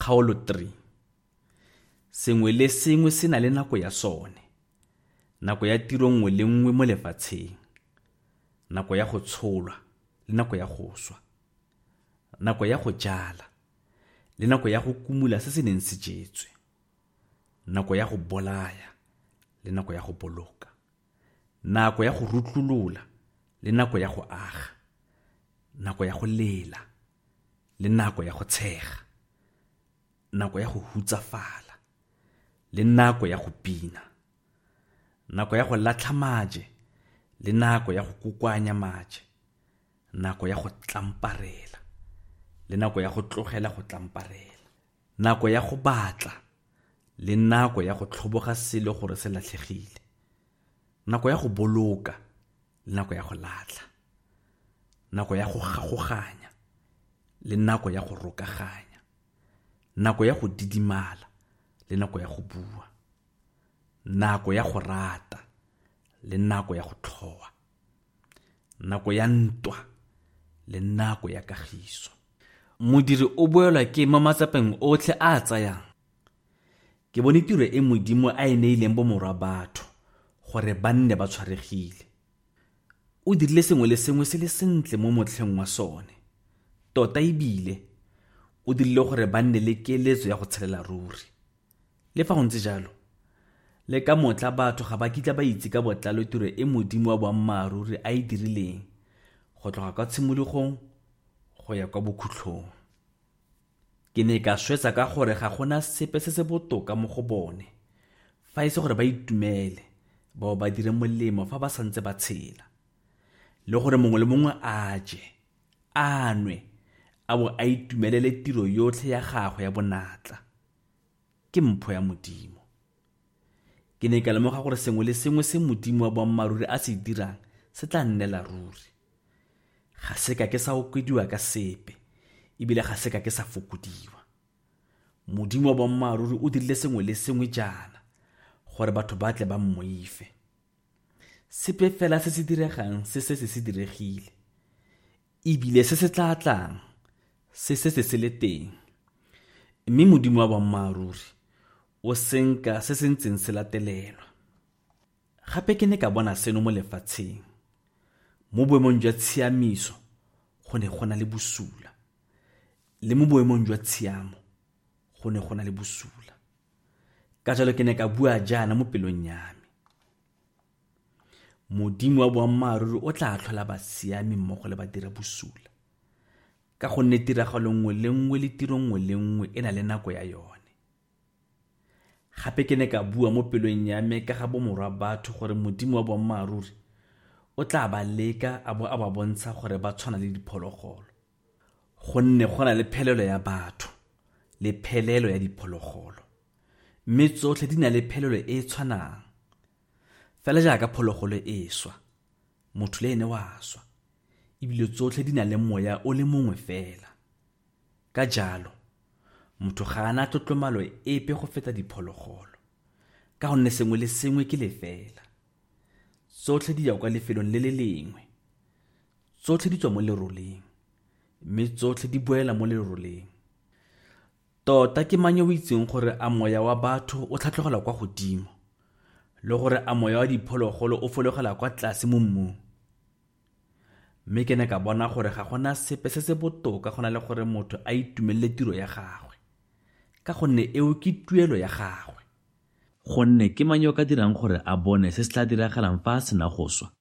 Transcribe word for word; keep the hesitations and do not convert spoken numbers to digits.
Kgaolo three. Sengwe le sengwe se na le nako ya sone. Nako ya tiro nngwe le nngwe mo lefatsheng. Nako ya go tsholwa le nako ya go swa. Nako ya go jala le nako ya go kumula se se neng se jetswe. Nako ya go bolaya le nako ya go boloka. Nako ya go rutlolola le nako ya go aga. Nako ya go lela le nako ya go tshega. Nako ya go hutsafala le nako ya go pina. Nako ya go latlha maje le nako ya go kukwanya maje. Nako ya go tlamparela le nako ya go tlogela go tlamparela. Nako ya go batla le nako ya go tlhoboga selo gore se latlhegile. Nako ya go boloka le nako ya go latlha. Nako ya go gagoganya le nako ya go rokaganya. Nako ya go didimala le nako ya go bua. Nako ya go rata le nako ya go tlhoa. Nako ya ntwa le nako ya kagiso. Modiri o boelwa ke mo matsapeng otlhe a a tsayang. Ke bone tiro e Modimo a e neileng bomorwa batho gore ba nne ba tshwaregile. O dirile sengwe le sengwe se le sentle mo motlheng wa sone. Tota ebile o dirile gore ba nne le keletso ya go tshelela ruri. Le fa go ntse jalo, le ka motla batho ga ba kitla ba itse ka botlalo tiro e Modimo wa boammaaruri a e dirileng go tloga ka tshimologong go ya kwa bokhutlhong. Ke ne ka swetsa ka gore ga gona sepe se se botoka mo go bone fa e se gore ba itumele bao ba dire molemo fa ba santse ba tshela, le gore mongwe le mongwe a je a nwe a bo a itumelele tiro yotlhe ya gagwe ya bonatla. Ke mpho ya Modimo. Ke ne ka lemoga gore sengwe le sengwe se Modimo wa boammaaruri a se dirang se tla nnela ruri. Ga se ka ke sa okediwa ka sepe, ebile ga se ka ke sa fokodiwa. Modimo wa boammaaruri o dirile sengwe le sengwe jaana gore batho ba tle ba mmoife. Sepe fela se se diregang se se se diregile, ebile se se tla tlang se se se se le teng. Mme Modimo wa boammaaruri o senka se se ntseng se latelelwa. Gape ke ne ka bona seno mo lefatsheng. Mo boemong jwa tshiamiso go ne go na le bosula, le mo boemong jwa tshiamo go ne go na le bosula. Ka jalo ke ne ka bua jaana mo pelong ya me. Modimo wa boammaaruri o tla tlhola basiami mmogo le badira bosula, ka gonne tiragalo nngwe le nngwe le tiro nngwe le nngwe e na le nako ya yone. Gape ke ne ka bua mo pelong ya me ka ga bomorwa batho gore Modimo wa boammaaruri o tla ba leka a bo a ba bontsha gore ba tshwana le diphologolo, gonne go na le phelelo ya batho le phelelo ya diphologolo, mme tsotlhe di na le phelelo e e tshwanang. Fela jaaka phologolo e swa, motho le ene wa swa, ebile tsotlhe di na le moya o le mongwe fela. Ka jalo motho ga ana tlotlomalo epe go feta diphologolo, ka gonne sengwe le sengwe ke lefela. Tsotlhe di ya kwa lefelong le le lengwe. Tsotlhe di tswa mo leroleng, mme tsotlhe di boela mo leroleng. Tota ke mang yo o itseng gore a moya wa batho o tlhatlhogela kwa godimo, le gore a moya wa diphologolo o fologela kwa tlase mo mmung? Mme ke ne ka bona gore ga gona sepe se se botoka go na le gore motho a itumelele tiro ya gagwe, ka gonne eo ke tuelo ya gagwe. Gonne ke mang yo ka dirang gore a bone se se tla diragalang fa a sena go swa?